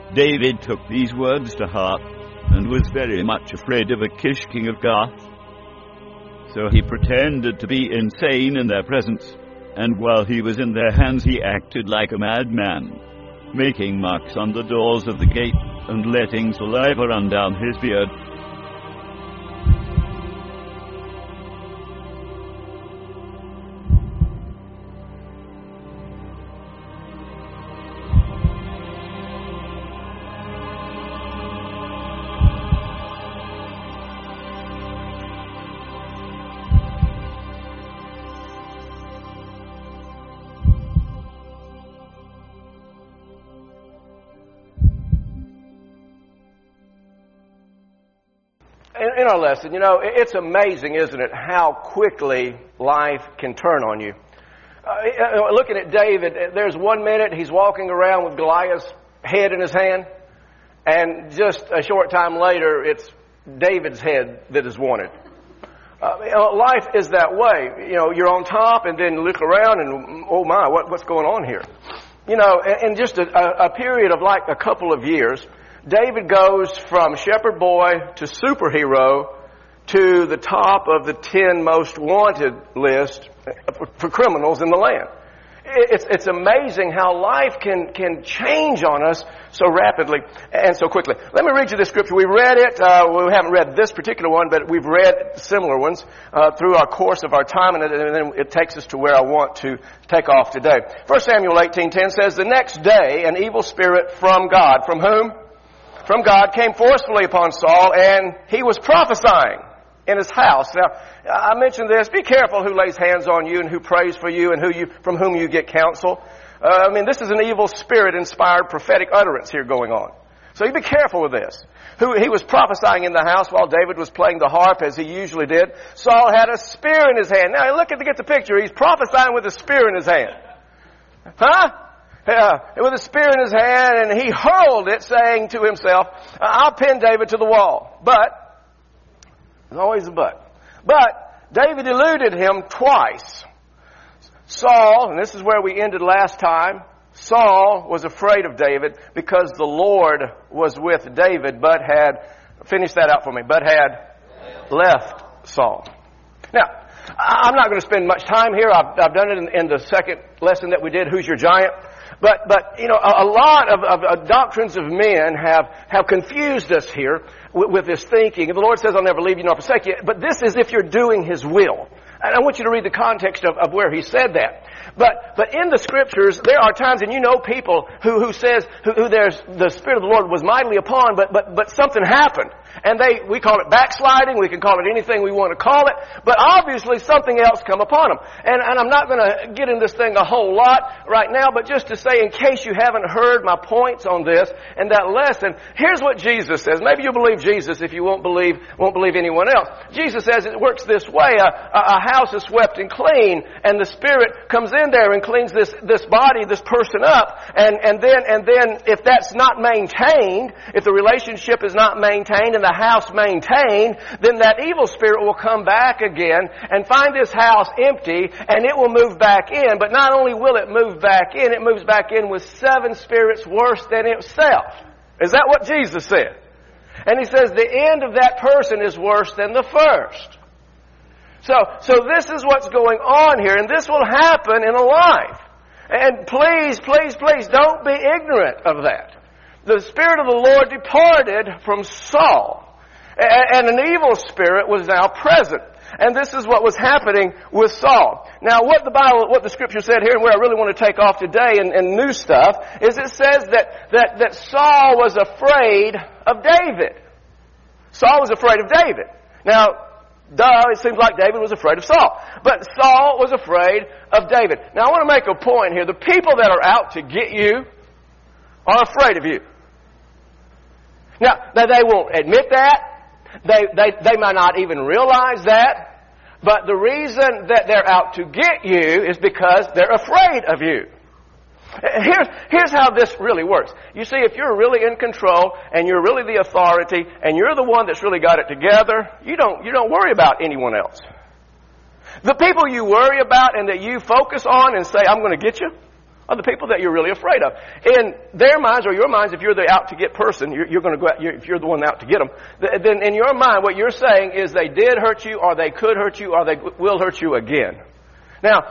David took these words to heart and was very much afraid of Achish, king of Gath. So he pretended to be insane in their presence, and while he was in their hands he acted like a madman, making marks on the doors of the gate and letting saliva run down his beard. In our lesson, it's amazing, isn't it, how quickly life can turn on you. Looking at David, there's 1 minute he's walking around with Goliath's head in his hand, and just a short time later, it's David's head that is wanted. Life is that way. You're on top, and then look around, and oh my, what's going on here? In just a period of like a couple of years, David goes from shepherd boy to superhero to the top of the 10 most wanted list for criminals in the land. It's amazing how life can change on us so rapidly and so quickly. Let me read you this scripture. We read it. We haven't read this particular one, but we've read similar ones through our course of our time, and then it takes us to where I want to take off today. 1 Samuel 18:10 says, "The next day an evil spirit from God," from whom? From God, came forcefully upon Saul, and he was prophesying in his house. Now, I mentioned this. Be careful who lays hands on you and who prays for you and from whom you get counsel. This is an evil spirit-inspired prophetic utterance here going on. So you be careful with this. He was prophesying in the house while David was playing the harp, as he usually did. Saul had a spear in his hand. Now, get the picture. He's prophesying with a spear in his hand. With a spear in his hand, and he hurled it, saying to himself, "I'll pin David to the wall." But, there's always a but. But David eluded him twice. Saul, and this is where we ended last time, Saul was afraid of David because the Lord was with David, but had, finish that out for me, but had left Saul. Now, I'm not going to spend much time here. I've done it in the second lesson that we did, Who's Your Giant? But a lot of doctrines of men have confused us here with this thinking. And the Lord says, "I'll never leave you nor forsake you." But this is if you're doing His will. And I want you to read the context of where He said that. But in the Scriptures, there are times, and people who says there's the Spirit of the Lord was mightily upon, but something happened. And we call it backsliding. We can call it anything we want to call it. But obviously something else come upon them. And I'm not going to get in this thing a whole lot right now, but just to say, in case you haven't heard my points on this and that lesson, here's what Jesus says. Maybe you'll believe Jesus if you won't believe anyone else. Jesus says it works this way. A house is swept and clean, and the Spirit comes in there and cleans this body, this person up. And then if that's not maintained, if the relationship is not maintained and the house maintained, then that evil spirit will come back again and find this house empty, and it will move back in. But not only will it move back in, it moves back in with 7 spirits worse than itself. Is that what Jesus said? And He says the end of that person is worse than the first. So this is what's going on here, and this will happen in a life. And please, please, please don't be ignorant of that. The Spirit of the Lord departed from Saul, and an evil spirit was now present. And this is what was happening with Saul. Now, what the Scripture said here, and where I really want to take off today and new stuff, is it says that Saul was afraid of David. Saul was afraid of David. Now, it seems like David was afraid of Saul. But Saul was afraid of David. Now, I want to make a point here. The people that are out to get you are afraid of you. Now, they won't admit that. They might not even realize that. But the reason that they're out to get you is because they're afraid of you. Here's how this really works. You see, if you're really in control and you're really the authority and you're the one that's really got it together, you don't worry about anyone else. The people you worry about and that you focus on and say, "I'm going to get you," are the people that you're really afraid of. In their minds or your minds, if you're the out-to-get person, you're going to go out, if you're the one out to get them, then in your mind what you're saying is they did hurt you, or they could hurt you, or they will hurt you again. Now,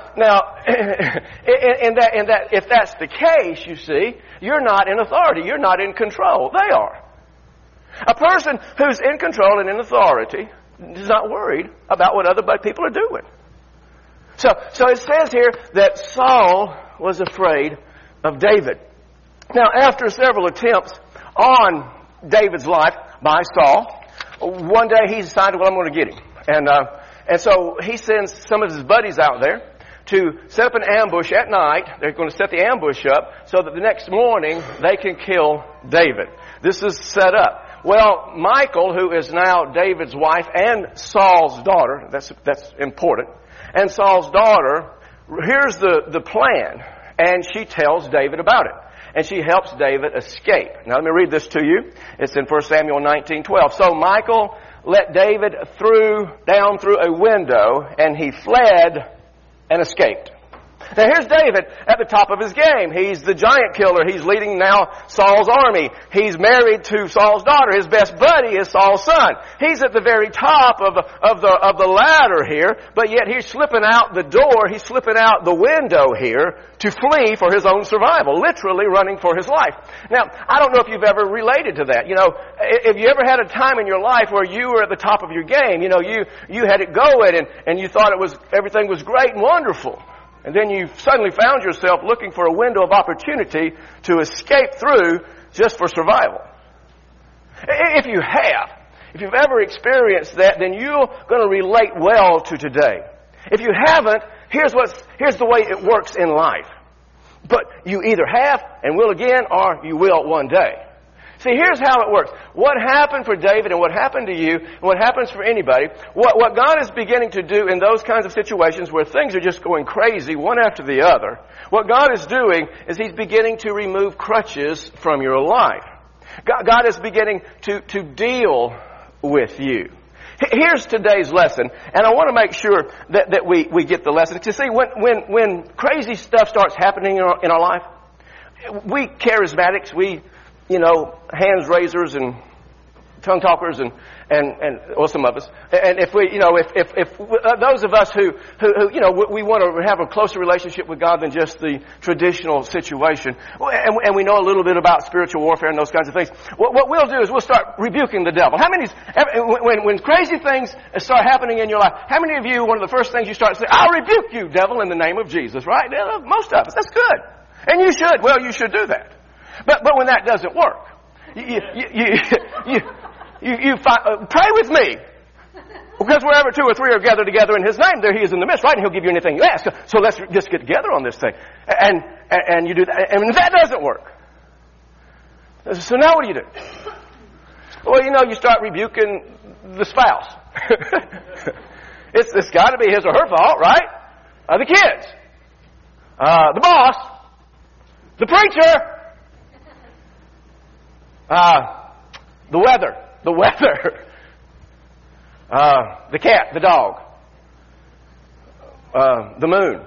if that's the case, you see, you're not in authority. You're not in control. They are. A person who's in control and in authority is not worried about what other people are doing. So it says here that Saul was afraid of David. Now, after several attempts on David's life by Saul, one day he decided, well, I'm going to get him. And so he sends some of his buddies out there to set up an ambush at night. They're going to set the ambush up so that the next morning they can kill David. This is set up. Well, Michal, who is now David's wife and Saul's daughter, that's important, and Saul's daughter, here's the plan, and she tells David about it. And she helps David escape. Now let me read this to you. It's in 1 Samuel 19:12. So Michal let David down through a window, and he fled and escaped. Now here's David at the top of his game. He's the giant killer. He's leading now Saul's army. He's married to Saul's daughter. His best buddy is Saul's son. He's at the very top of the ladder here, but yet he's slipping out the door. He's slipping out the window here to flee for his own survival, literally running for his life. Now, I don't know if you've ever related to that. You know, if you ever had a time in your life where you were at the top of your game, you know, you had it going and you thought everything was great and wonderful. And then you suddenly found yourself looking for a window of opportunity to escape through just for survival. If you've ever experienced that, then you're going to relate well to today. If you haven't, here's the way it works in life. But you either have and will again, or you will one day. See, here's how it works. What happened for David and what happened to you and what happens for anybody, what God is beginning to do in those kinds of situations where things are just going crazy one after the other, what God is doing is He's beginning to remove crutches from your life. God is beginning to deal with you. Here's today's lesson, and I want to make sure that we get the lesson. You see, when crazy stuff starts happening in our life, we charismatics, hands raisers and tongue talkers and some of us. And if those of us who we want to have a closer relationship with God than just the traditional situation, and we know a little bit about spiritual warfare and those kinds of things, what we'll do is we'll start rebuking the devil. How many, when crazy things start happening in your life, how many of you, one of the first things you start to say, I'll rebuke you, devil, in the name of Jesus, right? Most of us. That's good. And you should. Well, you should do that. But when that doesn't work, you pray with me, because wherever two or three are gathered together in His name, there He is in the midst, right? And He'll give you anything you ask. So let's just get together on this thing, and you do that. And that doesn't work. So now what do? Well, you start rebuking the spouse. It's got to be his or her fault, right? The kids, the boss, the preacher. The weather, the cat, the dog, the moon.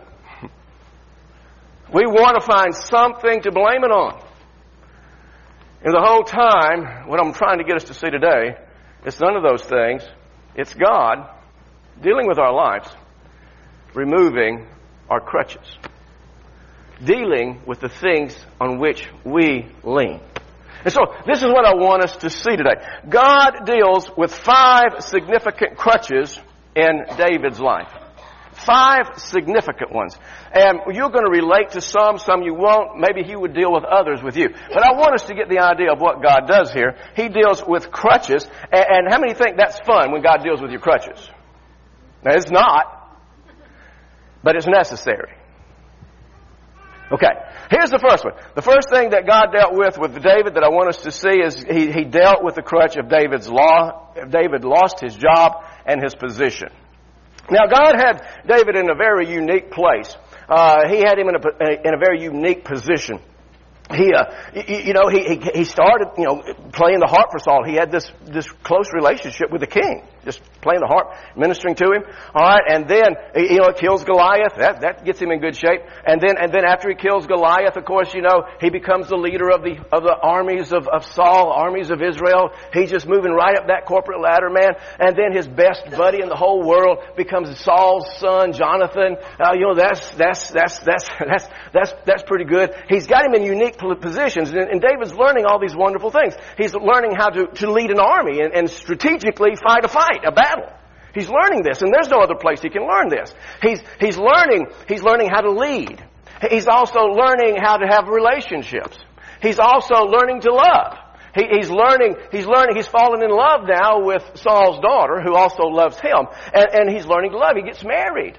We want to find something to blame it on. And the whole time, what I'm trying to get us to see today, it's none of those things. It's God dealing with our lives, removing our crutches, dealing with the things on which we lean. And so, this is what I want us to see today. God deals with 5 significant crutches in David's life. 5 significant ones. And you're going to relate to some you won't. Maybe He would deal with others with you. But I want us to get the idea of what God does here. He deals with crutches. And how many think that's fun when God deals with your crutches? Now, it's not. But it's necessary. Okay, here's the first one. The first thing that God dealt with David that I want us to see is he dealt with the crutch of David's law. David lost his job and his position. Now, God had David in a very unique place. He had him in a very unique position. he started, playing the harp for Saul. He had this close relationship with the king, just playing the harp, ministering to him. All right, and then kills Goliath. That gets him in good shape. And then after he kills Goliath, of course, he becomes the leader of the armies of Saul, armies of Israel. He's just moving right up that corporate ladder, man. And then his best buddy in the whole world becomes Saul's son, Jonathan. That's pretty good. He's got him in unique positions, and David's learning all these wonderful things. He's learning how to lead an army and strategically fight a battle. He's learning this, and there's no other place he can learn this. He's learning how to lead. He's also learning how to have relationships. He's also learning to love. He's fallen in love now with Saul's daughter, who also loves him, and he's learning to love. He gets married.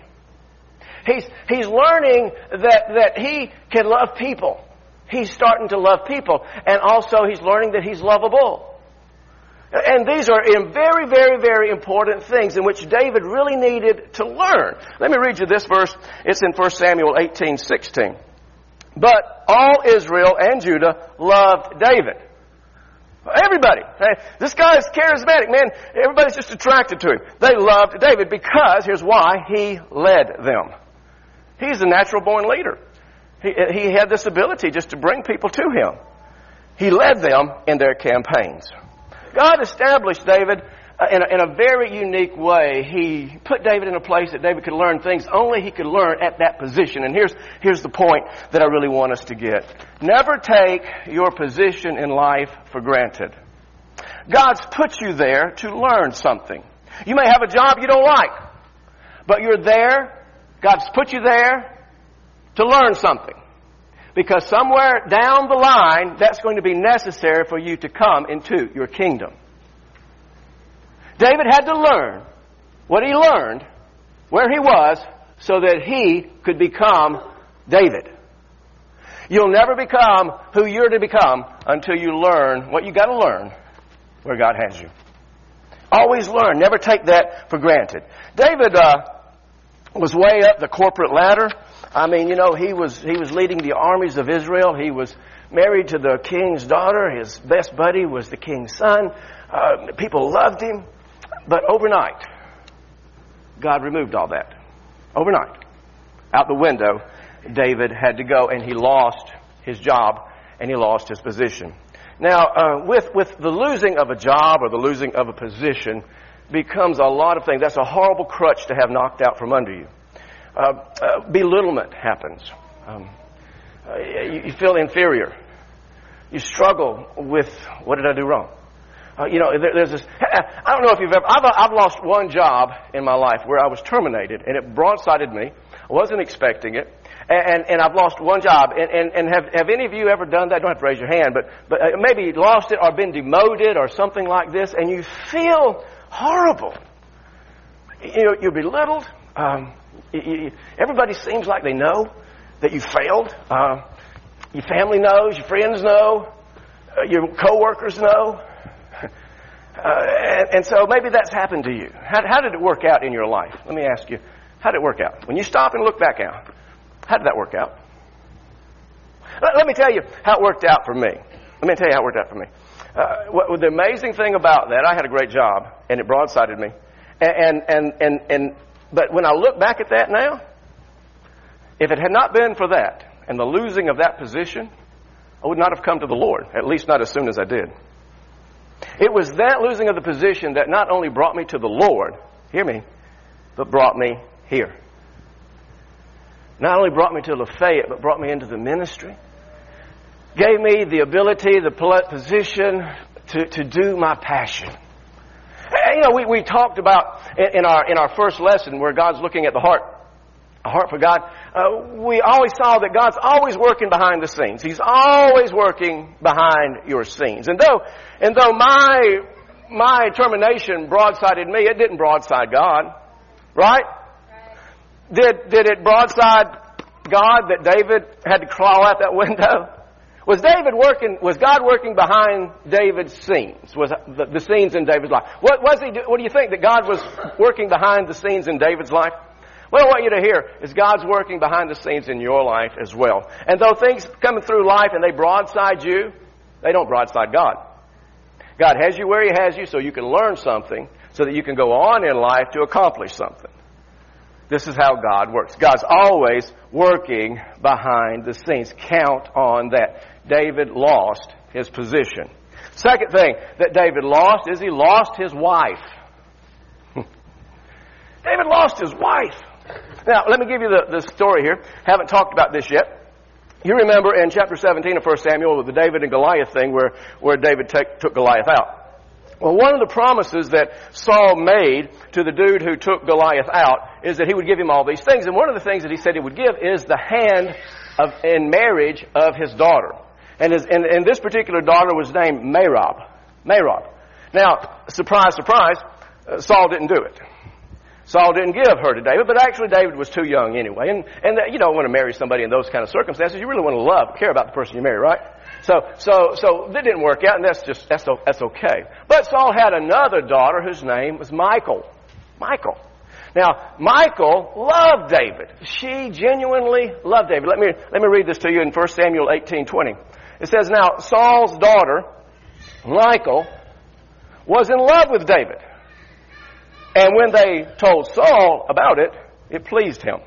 He's learning that he can love people. He's starting to love people. And also he's learning that he's lovable. And these are very, very, very important things in which David really needed to learn. Let me read you this verse. It's in 1 Samuel 18:16. But all Israel and Judah loved David. Everybody. This guy is charismatic, man. Everybody's just attracted to him. They loved David because, here's why, he led them. He's a natural born leader. He had this ability just to bring people to him. He led them in their campaigns. God established David in a very unique way. He put David in a place that David could learn things only he could learn at that position. And here's the point that I really want us to get. Never take your position in life for granted. God's put you there to learn something. You may have a job you don't like, but you're there. God's put you there to learn something. Because somewhere down the line, that's going to be necessary for you to come into your kingdom. David had to learn what he learned, where he was, so that he could become David. You'll never become who you're to become until you learn what you got to learn where God has you. Always learn. Never take that for granted. David was way up the corporate ladder. I mean, he was leading the armies of Israel. He was married to the king's daughter. His best buddy was the king's son. People loved him. But overnight, God removed all that. Overnight. Out the window, David had to go, and he lost his job, and he lost his position. Now, with the losing of a job or the losing of a position becomes a lot of things. That's a horrible crutch to have knocked out from under you. Belittlement happens. You feel inferior. You struggle with, what did I do wrong? There's this. I don't know if you've ever. I've lost one job in my life where I was terminated, and it broadsided me. I wasn't expecting it, and I've lost one job. And have any of you ever done that? Don't have to raise your hand, but maybe lost it or been demoted or something like this, and you feel horrible. You're belittled. Everybody seems like they know that you failed. Your family knows, your friends know, your coworkers know. And so maybe that's happened to you. How did it work out in your life? Let me ask you, how did it work out? When you stop and look back out, how did that work out? Let me tell you how it worked out for me. The amazing thing about that, I had a great job, and it broadsided me. But when I look back at that now, if it had not been for that and the losing of that position, I would not have come to the Lord, at least not as soon as I did. It was that losing of the position that not only brought me to the Lord, hear me, but brought me here. Not only brought me to Lafayette, but brought me into the ministry. Gave me the ability, the position to do my passion. We talked about in our first lesson where God's looking at the heart, a heart for God. We always saw that God's always working behind the scenes. He's always working behind your scenes. And though my termination broadsided me, it didn't broadside God, right? Did it broadside God that David had to crawl out that window? Was God working behind David's scenes? Was the scenes in David's life? What do you think that God was working behind the scenes in David's life? What I want you to hear is God's working behind the scenes in your life as well. And though things coming through life and they broadside you, they don't broadside God. God has you where He has you so you can learn something, so that you can go on in life to accomplish something. This is how God works. God's always working behind the scenes. Count on that. David lost his position. Second thing that David lost is he lost his wife. David lost his wife. Now, let me give you the story here. Haven't talked about this yet. You remember in chapter 17 of 1 Samuel with the David and Goliath thing where David took Goliath out. Well, one of the promises that Saul made to the dude who took Goliath out is that he would give him all these things. And one of the things that he said he would give is the hand in marriage of his daughter. And this particular daughter was named Merab. Now, surprise, surprise, Saul didn't do it. Saul didn't give her to David, but actually David was too young anyway. And you don't want to marry somebody in those kind of circumstances. You really want to care about the person you marry, right? So that didn't work out, and that's okay. But Saul had another daughter whose name was Michal. Now, Michal loved David. She genuinely loved David. Let me read this to you in 1 Samuel 18:20. It says, "Now Saul's daughter, Michal, was in love with David. And when they told Saul about it, it pleased him."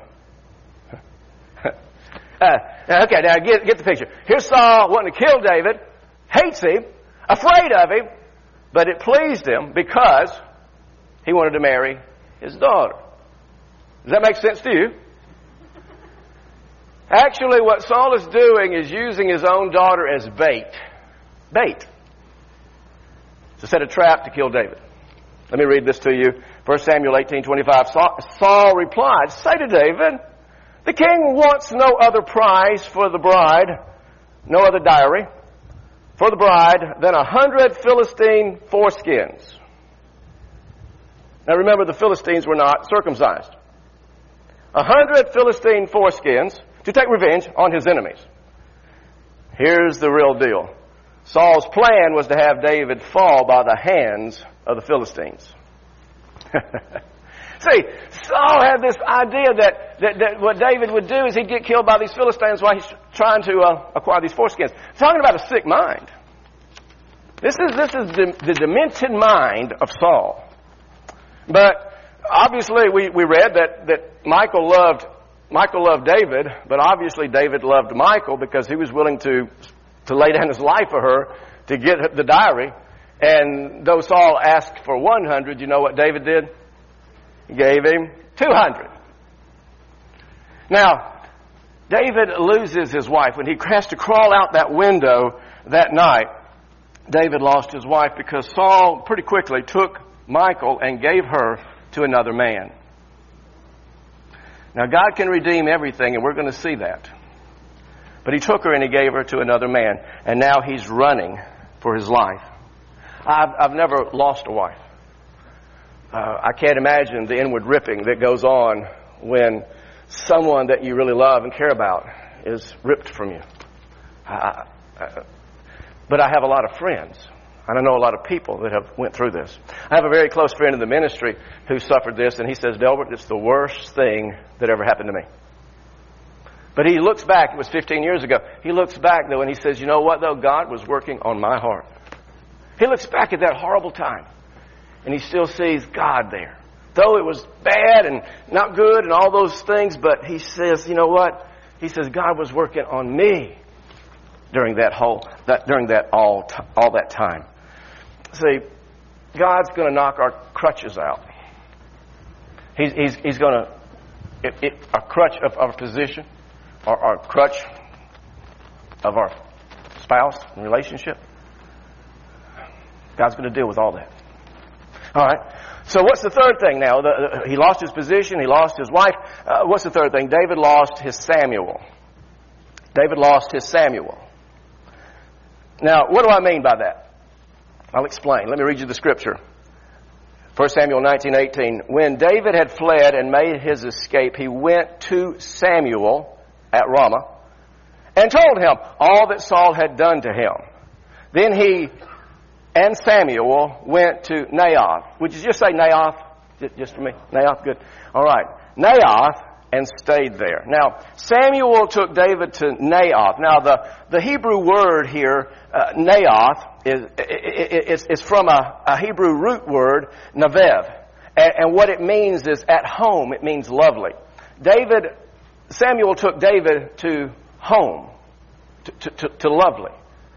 Okay, now get the picture. Here's Saul wanting to kill David, hates him, afraid of him, but it pleased him because he wanted to marry his daughter. Does that make sense to you? Actually, what Saul is doing is using his own daughter as bait. To set a trap to kill David. Let me read this to you. 1 Samuel 18:25. Saul replied, "Say to David, the king wants no other prize for the bride, no other dowry for the bride than 100 Philistine foreskins." Now remember, the Philistines were not circumcised. 100 Philistine foreskins to take revenge on his enemies. Here's the real deal. Saul's plan was to have David fall by the hands of the Philistines. See, Saul had this idea that what David would do is he'd get killed by these Philistines while he's trying to acquire these foreskins. Talking about a sick mind. This is the demented mind of Saul. But obviously we read that Michal loved David, but obviously David loved Michal because he was willing to lay down his life for her to get the dowry. And though Saul asked for 100, you know what David did? He gave him 200. Now, David loses his wife. When he has to crawl out that window that night, David lost his wife because Saul pretty quickly took Michal and gave her to another man. Now, God can redeem everything, and we're going to see that. But he took her and he gave her to another man, and now he's running for his life. I've never lost a wife. I can't imagine the inward ripping that goes on when someone that you really love and care about is ripped from you. But I have a lot of friends, and I know a lot of people that have went through this. I have a very close friend in the ministry who suffered this, and he says, "Delbert, it's the worst thing that ever happened to me." But he looks back, it was 15 years ago, he looks back though and he says, "You know what though? God was working on my heart." He looks back at that horrible time and he still sees God there. Though it was bad and not good and all those things, but he says, you know what? He says, God was working on me during all that time. See, God's going to knock our crutches out. He's going to, our crutch of our position, or our crutch of our spouse and relationship. God's going to deal with all that. All right. So what's the third thing now? He lost his position. He lost his wife. What's the third thing? David lost his Samuel. Now, what do I mean by that? I'll explain. Let me read you the scripture. 1 Samuel 19:18. When David had fled and made his escape, he went to Samuel at Ramah and told him all that Saul had done to him. Then he and Samuel went to Naioth. Would you just say Naioth? Just for me? Naioth, good. All right. Naioth and stayed there. Now, Samuel took David to Naioth. Now, the Hebrew word here, Naioth, is from a Hebrew root word, navev. And what it means is at home. It means lovely. Samuel took David to home, to lovely.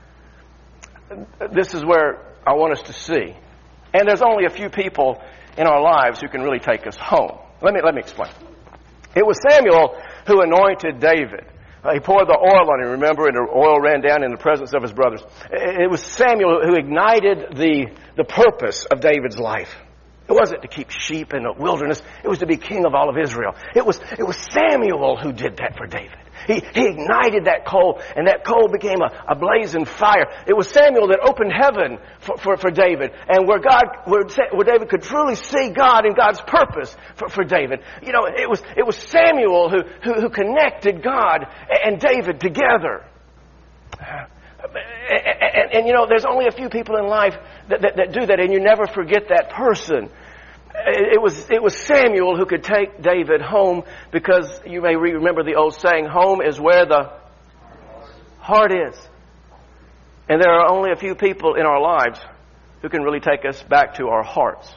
This is where I want us to see. And there's only a few people in our lives who can really take us home. Let me explain. It was Samuel who anointed David. He poured the oil on him, remember, and the oil ran down in the presence of his brothers. It was Samuel who ignited the purpose of David's life. It wasn't to keep sheep in the wilderness. It was to be king of all of Israel. It was Samuel who did that for David. He ignited that coal, and that coal became a blazing fire. It was Samuel that opened heaven for David, and where David could truly see God and God's purpose for David. You know, it was Samuel who connected God and David together. And you know, there's only a few people in life that do that, and you never forget that person. It was Samuel who could take David home, because you may remember the old saying, home is where the heart is. And there are only a few people in our lives who can really take us back to our hearts.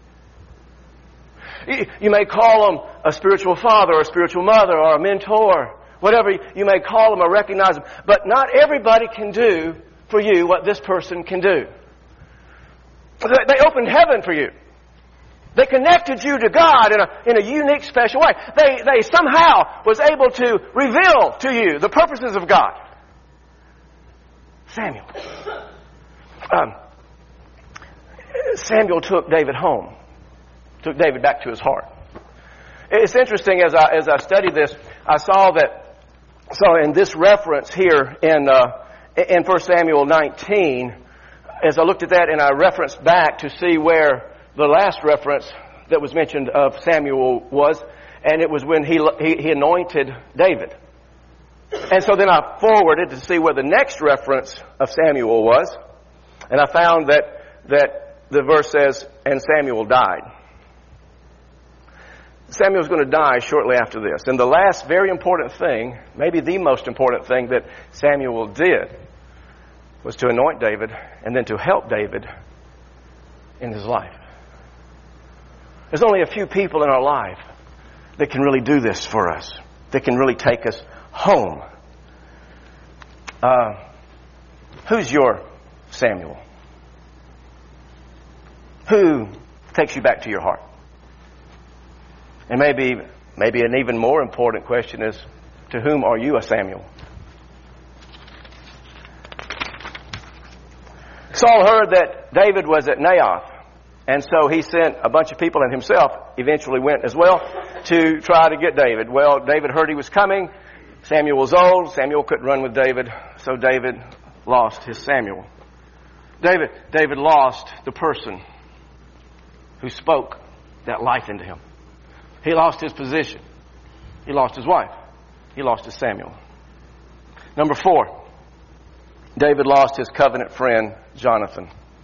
You may call them a spiritual father or a spiritual mother or a mentor, whatever you may call them or recognize them. But not everybody can do for you what this person can do. They opened heaven for you. They connected you to God in a unique, special way. They somehow was able to reveal to you the purposes of God. Samuel took David home, took David back to his heart. It's interesting, as I studied this, I saw in this reference here in 1 Samuel 19, as I looked at that and I referenced back to see where the last reference that was mentioned of Samuel was, and it was when he anointed David. And so then I forwarded to see where the next reference of Samuel was, and I found that the verse says, and Samuel died. Samuel's going to die shortly after this. And the last very important thing, maybe the most important thing that Samuel did, was to anoint David and then to help David in his life. There's only a few people in our life that can really do this for us, that can really take us home. Who's your Samuel? Who takes you back to your heart? And maybe an even more important question is, to whom are you a Samuel? Saul heard that David was at Naioth, and so he sent a bunch of people, and himself eventually went as well, to try to get David. Well, David heard he was coming. Samuel was old. Samuel couldn't run with David, so David lost his Samuel. David lost the person who spoke that life into him. He lost his position. He lost his wife. He lost his Samuel. Number 4, David lost his covenant friend, Jonathan.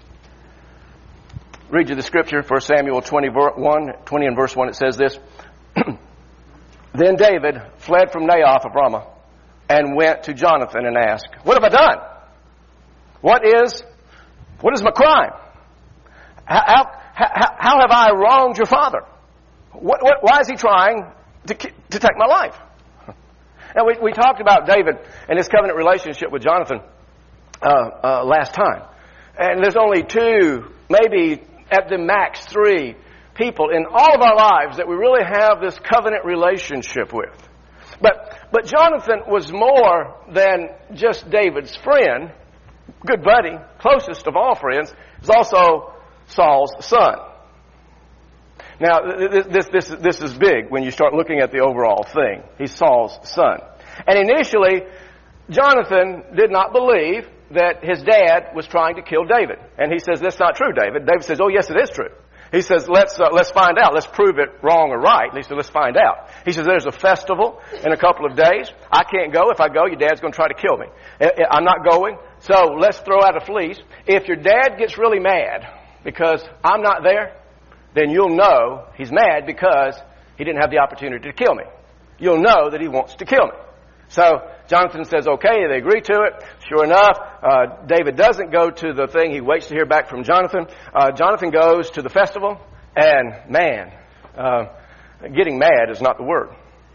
Read you the scripture, 1 Samuel 20 and verse 1, it says this. Then David fled from Naioth of Ramah and went to Jonathan and asked, what have I done? What is my crime? How have I wronged your father? Why is he trying to take my life? Now, we talked about David and his covenant relationship with Jonathan last time. And there's only 2, maybe at the max 3 people in all of our lives that we really have this covenant relationship with. But Jonathan was more than just David's friend, good buddy, closest of all friends. He's also Saul's son. Now, this is big when you start looking at the overall thing. He's Saul's son. And initially, Jonathan did not believe that his dad was trying to kill David. And he says, that's not true, David. David says, oh, yes, it is true. He says, let's find out. Let's prove it wrong or right. He said, let's find out. He says, there's a festival in a couple of days. I can't go. If I go, your dad's going to try to kill me. I'm not going. So let's throw out a fleece. If your dad gets really mad because I'm not there, then you'll know he's mad because He didn't have the opportunity to kill me. You'll know that he wants to kill me. So Jonathan says, okay, they agree to it. Sure enough, David doesn't go to the thing. He waits to hear back from Jonathan. Jonathan goes to the festival, and man, getting mad is not the word.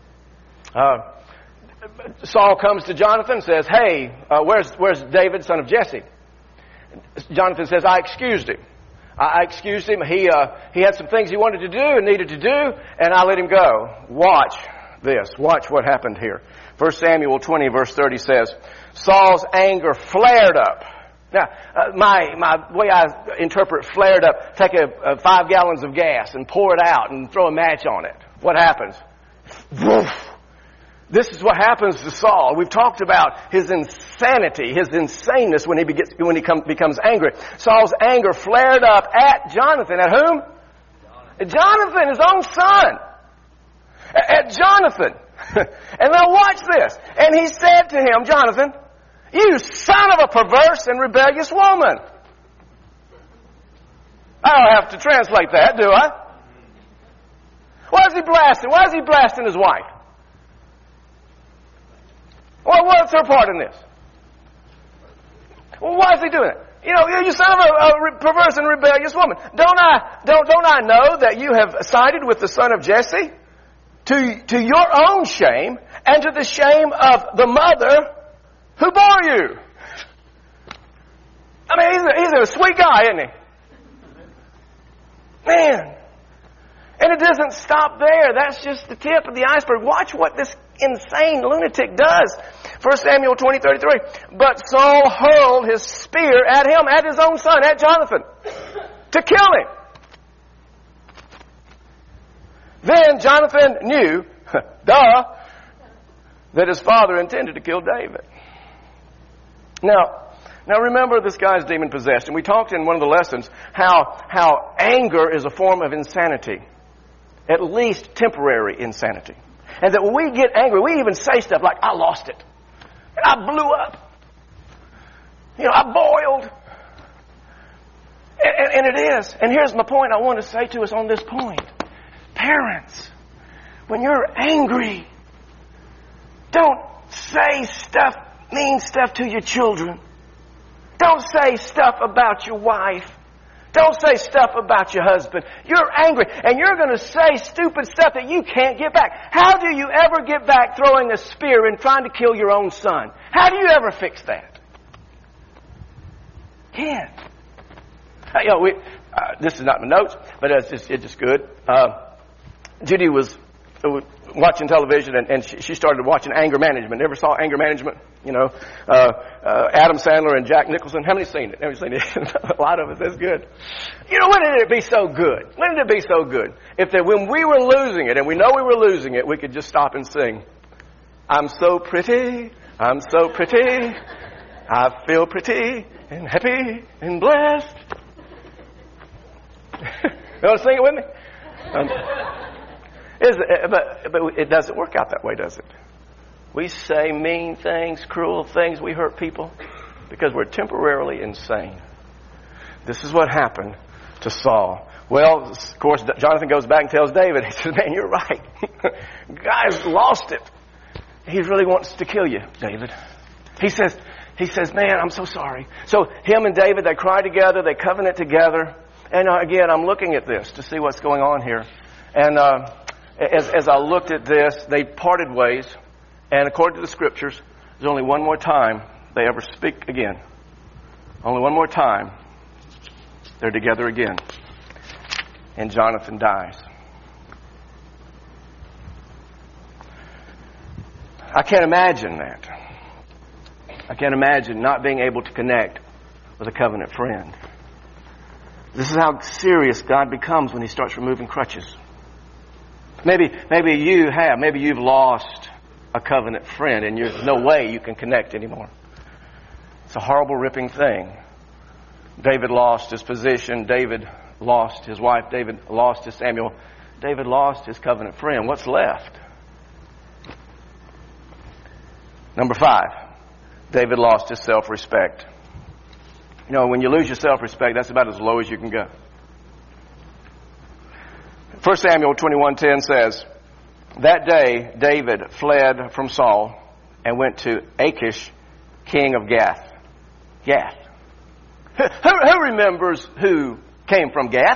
Saul comes to Jonathan and says, hey, where's David, son of Jesse? Jonathan says, I excused him. I excused him. He had some things he wanted to do and needed to do, and I let him go. Watch this. Watch what happened here. 1 Samuel 20, verse 30 says, Saul's anger flared up. Now, my way I interpret flared up, take 5 gallons of gas and pour it out and throw a match on it. What happens? Woof. This is what happens to Saul. We've talked about his insanity, his insaneness when he becomes angry. Saul's anger flared up at Jonathan. At whom? Jonathan, his own son. At Jonathan. And now watch this. And he said to him, Jonathan, you son of a perverse and rebellious woman. I don't have to translate that, do I? Why is he blasting? Why is he blasting his wife? Well, what's her part in this? Well, why is he doing it? You know, you son of a perverse and rebellious woman. Don't I know that you have sided with the son of Jesse to your own shame and to the shame of the mother who bore you? I mean, he's a sweet guy, isn't he? Man. And it doesn't stop there. That's just the tip of the iceberg. Watch what this insane lunatic does. 1 Samuel 20:33. But Saul hurled his spear at him, at his own son, at Jonathan, to kill him. Then Jonathan knew, that his father intended to kill David. Now remember, this guy's demon possessed, and we talked in one of the lessons how anger is a form of insanity. At least temporary insanity. And that when we get angry, we even say stuff like, I lost it. And I blew up. You know, I boiled. And it is. And here's my point I want to say to us on this point. Parents, when you're angry, don't say stuff, mean stuff to your children. Don't say stuff about your wife. Don't say stuff about your husband. You're angry, and you're going to say stupid stuff that you can't get back. How do you ever get back throwing a spear and trying to kill your own son? How do you ever fix that? Can't. This is not my notes, but it's just good. Judy was watching television, and she started watching Anger Management. Ever saw Anger Management? You know, Adam Sandler and Jack Nicholson. How many seen it? Have you seen it? A lot of us. That's good. You know, when did it be so good? When did it be so good? When we were losing it, and we know we were losing it, we could just stop and sing, I'm so pretty, I'm so pretty, I feel pretty and happy and blessed. You want to sing it with me? But it doesn't work out that way, does it? We say mean things, cruel things. We hurt people because we're temporarily insane. This is what happened to Saul. Well, of course, Jonathan goes back and tells David. He says, man, you're right. Guy's lost it. He really wants to kill you, David. He says, man, I'm so sorry. So him and David, they cry together. They covenant together. And again, I'm looking at this to see what's going on here. And as I looked at this, they parted ways. And according to the scriptures, there's only one more time they ever speak again. Only one more time they're together again. And Jonathan dies. I can't imagine that. I can't imagine not being able to connect with a covenant friend. This is how serious God becomes when He starts removing crutches. Maybe you've lost a covenant friend and there's no way you can connect anymore. It's a horrible, ripping thing. David lost his position. David lost his wife. David lost his Samuel. David lost his covenant friend. What's left? Number 5, David lost his self-respect. You know, when you lose your self-respect, that's about as low as you can go. 1 Samuel 21:10 says, That day, David fled from Saul and went to Achish, king of Gath. Gath. Who remembers who came from Gath?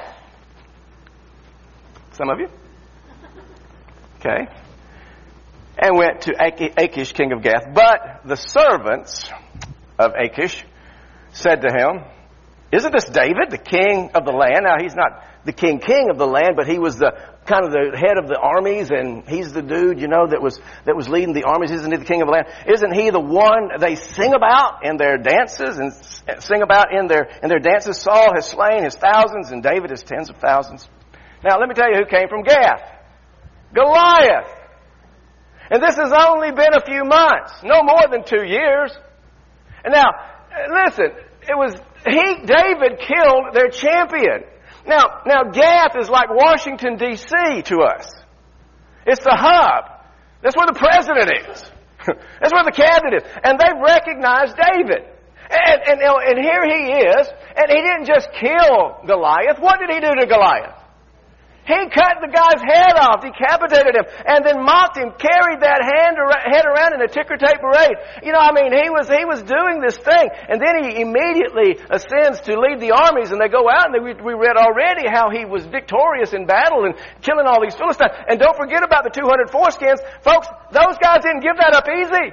Some of you? Okay. And went to Achish, king of Gath. But the servants of Achish said to him, "Isn't this David, the king of the land?" Now, he's not the king of the land, but he was the kind of the head of the armies, and he's the dude, that was leading the armies. Isn't he the king of the land? Isn't he the one they sing about in their dances and sing about in their dances? Saul has slain his thousands and David his tens of thousands. Now, let me tell you who came from Gath. Goliath. And this has only been a few months, no more than 2 years. And now, listen, David killed their champion. Now Gath is like Washington, D.C. to us. It's the hub. That's where the president is. That's where the cabinet is. And they've recognized David. And here he is, and he didn't just kill Goliath. What did he do to Goliath? He cut the guy's head off, decapitated him, and then mocked him, carried that head around in a ticker tape parade. He was doing this thing. And then he immediately ascends to lead the armies, and they go out, and we read already how he was victorious in battle and killing all these Philistines. And don't forget about the 200 foreskins. Folks, those guys didn't give that up easy.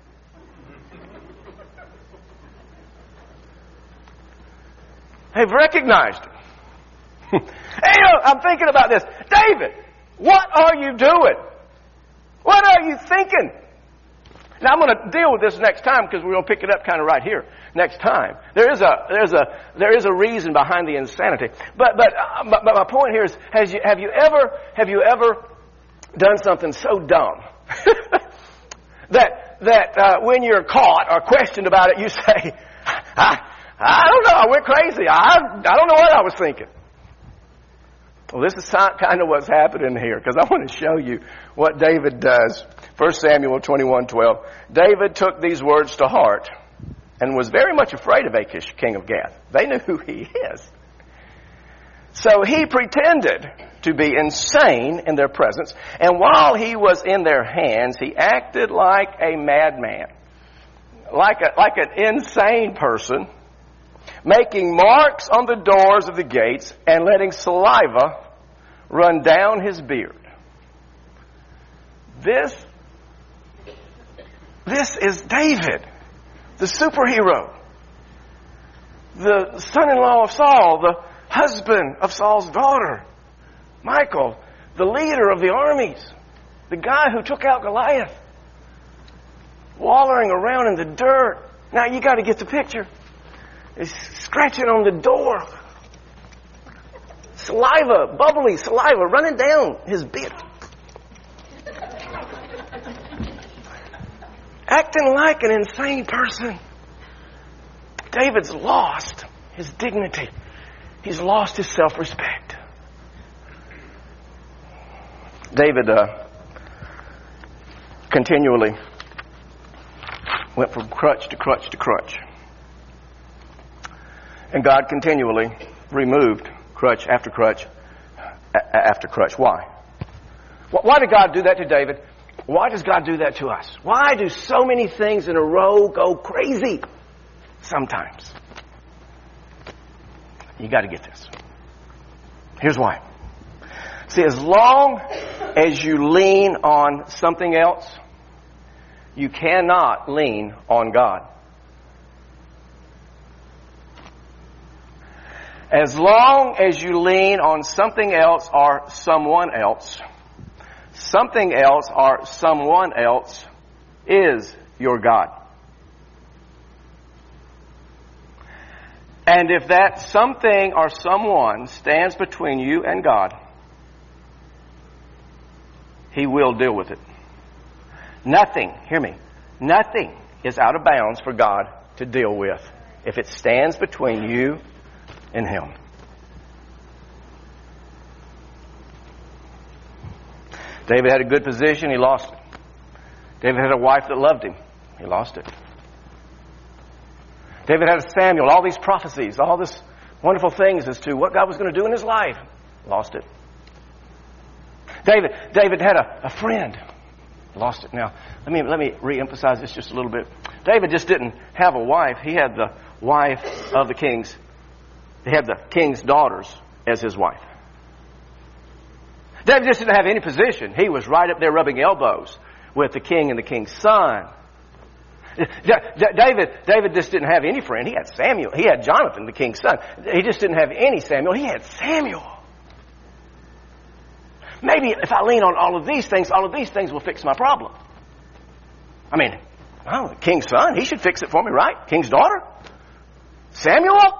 They've recognized it. Hey, I'm thinking about this. David, what are you doing? What are you thinking? Now, I'm going to deal with this next time because we're going to pick it up kind of right here next time. There is a reason behind the insanity. But my point here is, have you ever done something so dumb that when you're caught or questioned about it, you say, I don't know, I went crazy. I don't know what I was thinking. Well, this is kind of what's happening here, because I want to show you what David does. 1 Samuel 21:12. David took these words to heart and was very much afraid of Achish, king of Gath. They knew who he is. So he pretended to be insane in their presence, and while he was in their hands, he acted like a madman, like an insane person, making marks on the doors of the gates and letting saliva run down his beard. This is David, the superhero, the son-in-law of Saul, the husband of Saul's daughter, Michal, the leader of the armies, the guy who took out Goliath, wallowing around in the dirt. Now you got to get the picture. He's scratching on the door. Saliva, bubbly saliva running down his beard. Acting like an insane person. David's lost his dignity. He's lost his self-respect. David continually went from crutch to crutch to crutch. And God continually removed crutch after crutch after crutch. Why? Why did God do that to David? Why does God do that to us? Why do so many things in a row go crazy sometimes? You got to get this. Here's why. See, as long as you lean on something else, you cannot lean on God. As long as you lean on something else or someone else, something else or someone else is your God. And if that something or someone stands between you and God, He will deal with it. Nothing, hear me, nothing is out of bounds for God to deal with if it stands between you and Him. David had a good position, he lost it. David had a wife that loved him, he lost it. David had a Samuel, all these prophecies, all this wonderful things as to what God was going to do in his life, lost it. David had a friend. Lost it now. Let me re-emphasize this just a little bit. David just didn't have a wife. He had the wife of the kings. He had the king's daughters as his wife. David just didn't have any position. He was right up there rubbing elbows with the king and the king's son. David just didn't have any friend. He had Samuel. He had Jonathan, the king's son. He just didn't have any Samuel. He had Samuel. Maybe if I lean on all of these things will fix my problem. I mean, the king's son, he should fix it for me, right? King's daughter? Samuel?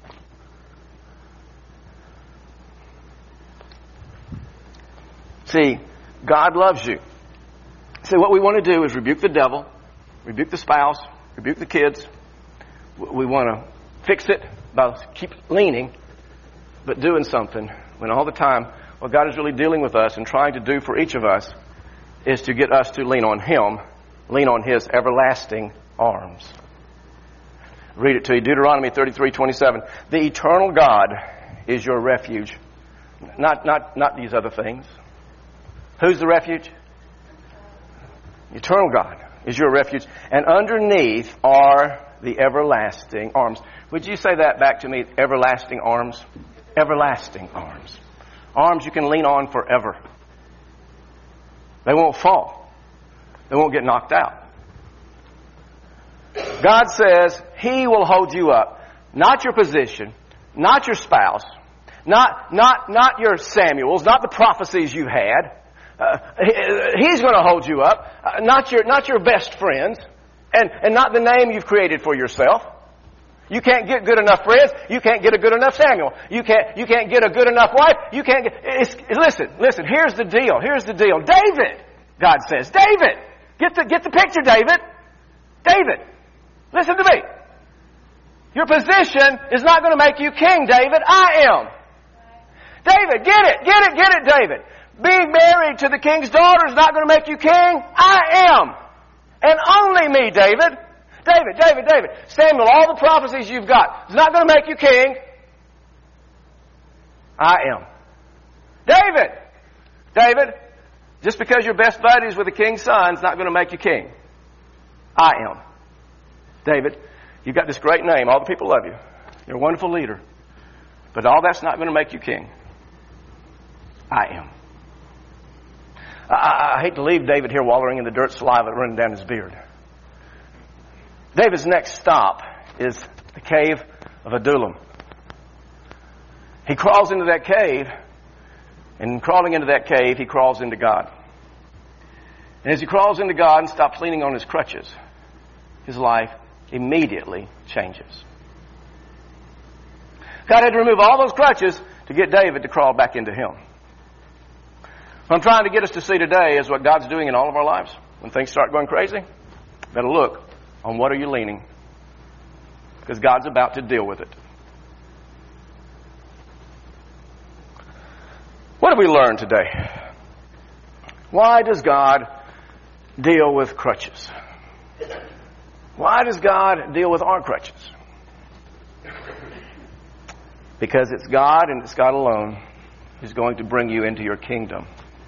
See, God loves you. See, what we want to do is rebuke the devil, rebuke the spouse, rebuke the kids. We want to fix it by keep leaning, but doing something when all the time what God is really dealing with us and trying to do for each of us is to get us to lean on Him, lean on His everlasting arms. Read it to you. Deuteronomy 33:27. The eternal God is your refuge. Not these other things. Who's the refuge? The eternal God is your refuge. And underneath are the everlasting arms. Would you say that back to me? Everlasting arms. Everlasting arms. Arms you can lean on forever. They won't fall. They won't get knocked out. God says He will hold you up. Not your position, not your spouse, not your Samuels, not the prophecies you had. He's going to hold you up, not your best friends, and not the name you've created for yourself. You can't get good enough friends. You can't get a good enough Samuel. You can't get a good enough wife. You can't get. Listen. Here's the deal. David, God says, David, get the picture, David. David, listen to me. Your position is not going to make you king, David. I am. David, get it, David. Being married to the king's daughter is not going to make you king. I am. And only me, David. David. Samuel, all the prophecies you've got is not going to make you king. I am. David, just because you're best buddies with the king's son is not going to make you king. I am. David, you've got this great name. All the people love you. You're a wonderful leader. But all that's not going to make you king. I am. I hate to leave David here wallowing in the dirt, saliva running down his beard. David's next stop is the cave of Adullam. He crawls into that cave, and crawling into that cave, he crawls into God. And as he crawls into God and stops leaning on his crutches, his life immediately changes. God had to remove all those crutches to get David to crawl back into Him. What I'm trying to get us to see today is what God's doing in all of our lives. When things start going crazy, better look on what are you leaning, because God's about to deal with it. What have we learned today? Why does God deal with crutches? Why does God deal with our crutches? Because it's God and it's God alone who's going to bring you into your kingdom.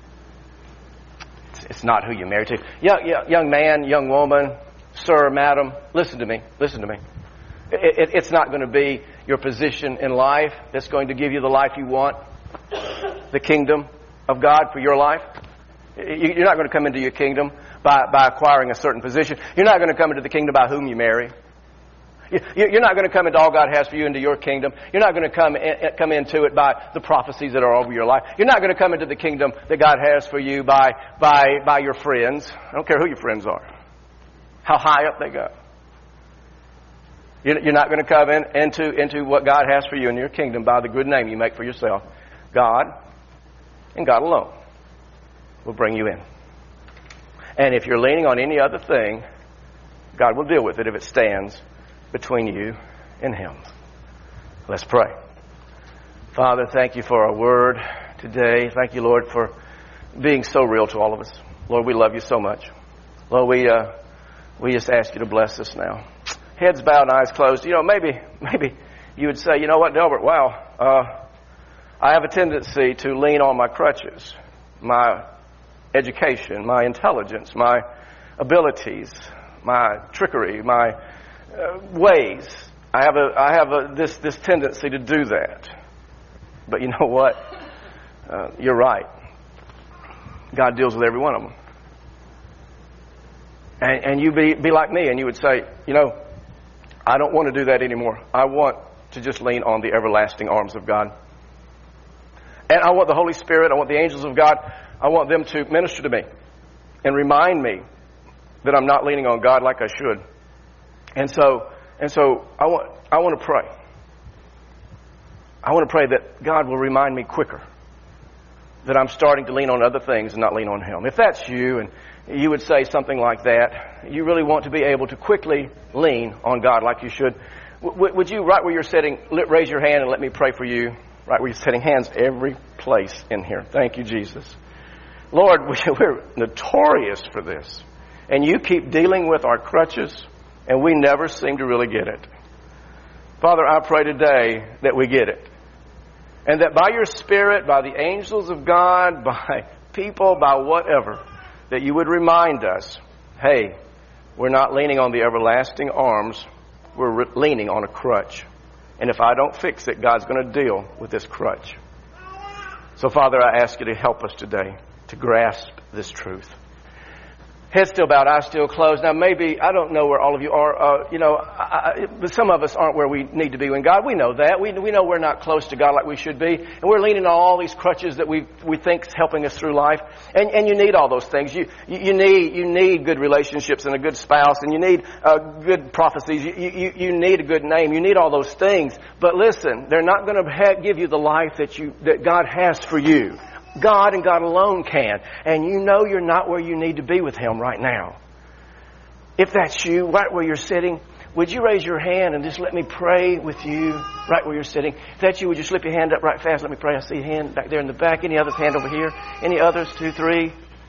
It's not who you marry to. Young man, young woman, sir, madam, listen to me. It's not going to be your position in life that's going to give you the life you want, the kingdom of God for your life. You're not going to come into your kingdom by acquiring a certain position. You're not going to come into the kingdom by whom you marry. You're not going to come into all God has for you into your kingdom. You're not going to come into it by the prophecies that are over your life. You're not going to come into the kingdom that God has for you by your friends. I don't care who your friends are, how high up they go. You're not going to come into what God has for you in your kingdom by the good name you make for yourself. God and God alone will bring you in. And if you're leaning on any other thing, God will deal with it if it stands between you and Him. Let's pray. Father, thank you for our word today. Thank you, Lord, for being so real to all of us. Lord, we love you so much. Lord, we just ask you to bless us now. Heads bowed and eyes closed. Maybe you would say, you know what, Delbert, wow, I have a tendency to lean on my crutches. my education, my intelligence, my abilities, my trickery, my ways. I have this tendency to do that. But you know what? You're right. God deals with every one of them. And you be like me, and you would say, I don't want to do that anymore. I want to just lean on the everlasting arms of God. And I want the Holy Spirit, I want the angels of God, I want them to minister to me and remind me that I'm not leaning on God like I should. And so I want to pray. I want to pray that God will remind me quicker that I'm starting to lean on other things and not lean on Him. If that's you, and you would say something like that, you really want to be able to quickly lean on God like you should, would you, right where you're sitting, raise your hand and let me pray for you? Right where you're sitting, hands every place in here. Thank you, Jesus. Lord, we're notorious for this. And you keep dealing with our crutches, and we never seem to really get it. Father, I pray today that we get it. And that by your Spirit, by the angels of God, by people, by whatever, that you would remind us, hey, we're not leaning on the everlasting arms, we're leaning on a crutch. And if I don't fix it, God's going to deal with this crutch. So, Father, I ask you to help us today to grasp this truth. Head still bowed, eyes still closed. Now, maybe, I don't know where all of you are, but some of us aren't where we need to be in God. We know that. We know we're not close to God like we should be. And we're leaning on all these crutches that we think is helping us through life. And you need all those things. You need good relationships and a good spouse. And you need good prophecies. You need a good name. You need all those things. But listen, they're not going to give you the life that God has for you. God and God alone can. And you know you're not where you need to be with Him right now. If that's you, right where you're sitting, would you raise your hand and just let me pray with you right where you're sitting? If that's you, would you slip your hand up right fast? Let me pray. I see a hand back there in the back. Any others? Hand over here. Any others? 2, 3.